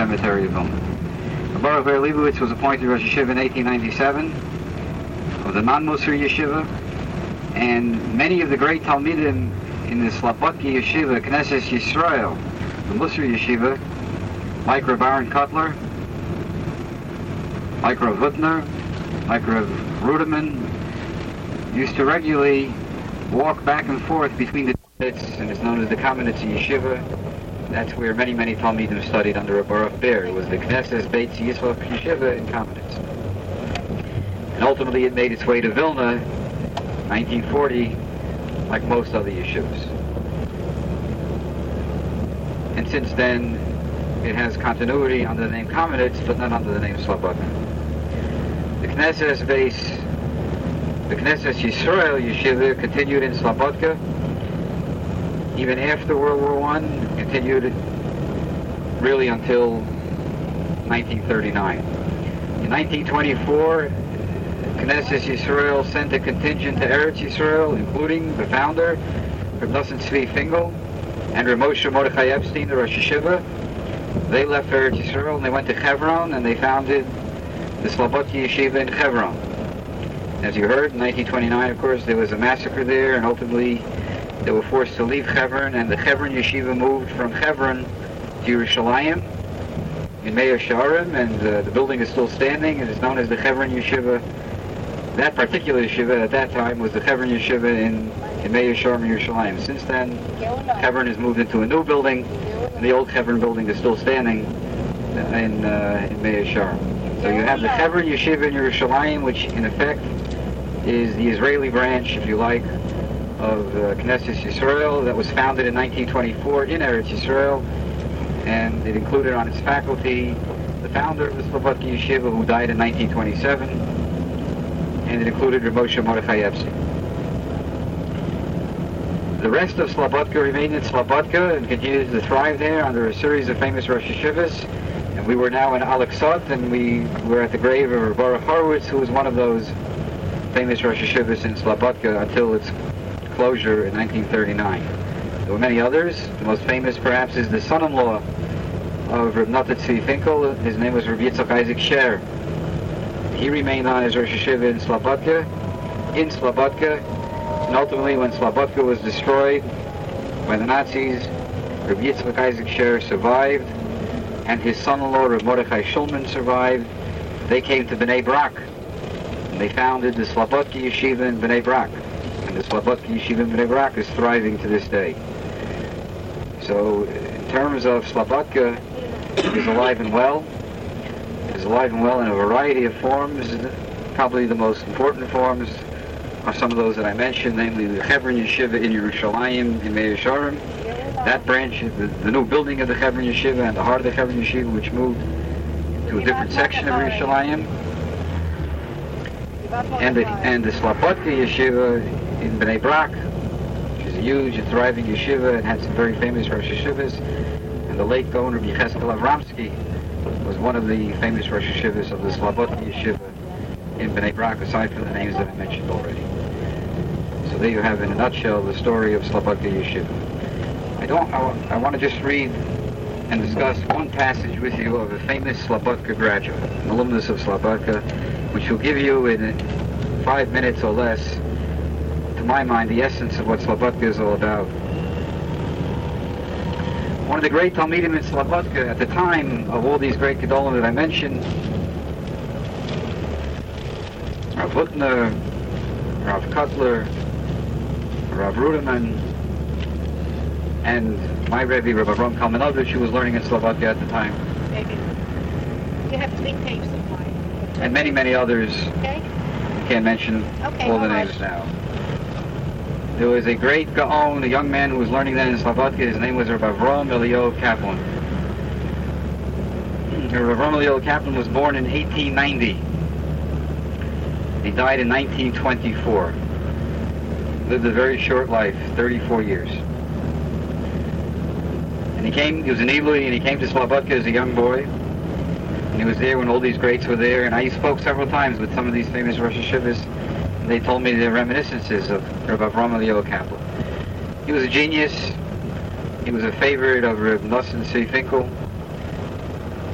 Cemetery of Vilna. Baruch Ber Leibowitz was appointed Rosh Yeshiva in 1897 of the non-Musar Yeshiva, and many of the great Talmidim in the Slobodka Yeshiva, Knesset Yisrael, the Musar Yeshiva, like Reb Aaron Kotler, like Rav Hutner, like Rav Ruderman, used to regularly walk back and forth between the Knesset, and it's known as the Kamenetz Yeshiva. That's where many Talmidim studied under Reb Baruch Ber. It was the Knesset Beit Yisrael Yeshiva in Kamenetz. And ultimately it made its way to Vilna, 1940, like most other yeshivas. And since then, it has continuity under the name Kamenetz, but not under the name Slobodka. The Knesset Yisrael Yeshiva continued in Slobodka even after World War I, continued really until 1939. In 1924, Knesset Yisrael sent a contingent to Eretz Yisrael, including the founder, Reb Nosson Tzvi Fingal, and Reb Moshe Mordechai Epstein, the Rosh Yeshiva. They left Eretz Yisrael and they went to Hebron, and they founded the Slobodka Yeshiva in Hebron. As you heard, in 1929, of course, there was a massacre there, and ultimately they were forced to leave Hebron, and the Hebron Yeshiva moved from Hebron to Yerushalayim in Meah Shearim, and the building is still standing, and it's known as the Hebron Yeshiva. That particular yeshiva at that time was the Hebron Yeshiva in Meah Shearim, Yerushalayim. Since then, Hebron has moved into a new building, and the old Hebron building is still standing in Meah Shearim. So you have the Hebron Yeshiva in Yerushalayim, which in effect is the Israeli branch, if you like, of Knesset Yisrael, that was founded in 1924 in Eretz Yisrael, and it included on its faculty the founder of the Slobodka Yeshiva, who died in 1927, and it included Reb Moshe Mordechai Epstein. The rest of Slobodka remained in Slobodka and continued to thrive there under a series of famous Rosh Yeshivas, and we were now in Aleksot, and we were at the grave of Reb Baruch Horowitz, who was one of those famous Rosh Yeshivas in Slobodka until its closure in 1939. There were many others. The most famous, perhaps, is the son-in-law of Reb Natan Tzvi Finkel. His name was Reb Yitzchak Isaac Sher. He remained on as Rosh Yeshiva in Slobodka, and ultimately, when Slobodka was destroyed by the Nazis, Reb Yitzchak Isaac Sher survived, and his son-in-law, Reb Mordechai Shulman, survived. They came to Bnei Brak, and they founded the Slobodka Yeshiva in Bnei Brak. And the Slobodka Yeshiva in Bnei Brak is thriving to this day. So, in terms of Slobodka, it is alive and well. It is alive and well in a variety of forms. Probably the most important forms are some of those that I mentioned, namely the Hebron Yeshiva in Yerushalayim, in Meah Shearim. That branch, the new building of the Hebron Yeshiva and the heart of the Hebron Yeshiva, which moved to a different section of Yerushalayim. And the Slobodka Yeshiva in Bnei Brak, which is a huge and thriving yeshiva and had some very famous Rosh Yeshivas. And the late Gaon Rabbi Yecheskel Avramsky was one of the famous Rosh Yeshivas of the Slobodka Yeshiva in Bnei Brak, aside from the names that I mentioned already. So there you have, in a nutshell, the story of Slobodka Yeshiva. I want to just read and discuss one passage with you of a famous Slobodka graduate, an alumnus of Slobodka, which will give you in 5 minutes or less, to my mind, the essence of what Slobodka is all about. One of the great Talmidim in Slobodka at the time of all these great Gedolim that I mentioned, Rav Hutner, Rav Kotler, Rav Ruderman, and my Rebbe, Rabbi Avram Kalmanovich, who was learning in Slobodka at the time. Maybe. You have 3 tapes of mine. And many others. Okay. I can't mention all the names now. There was a great Gaon, a young man who was learning then in Slobodka. His name was Rabbi Avram Eliyahu Kaplan. Rabbi Avram Eliyahu Kaplan was born in 1890. He died in 1924. Lived a very short life, 34 years. And he was in Ely, and he came to Slobodka as a young boy. And he was there when all these greats were there. And I spoke several times with some of these famous Rosh Yeshivas. And they told me their reminiscences of Rabbi Avram Eliyahu Kaplan. He was a genius. He was a favorite of Reb Nosson Tzvi Finkel.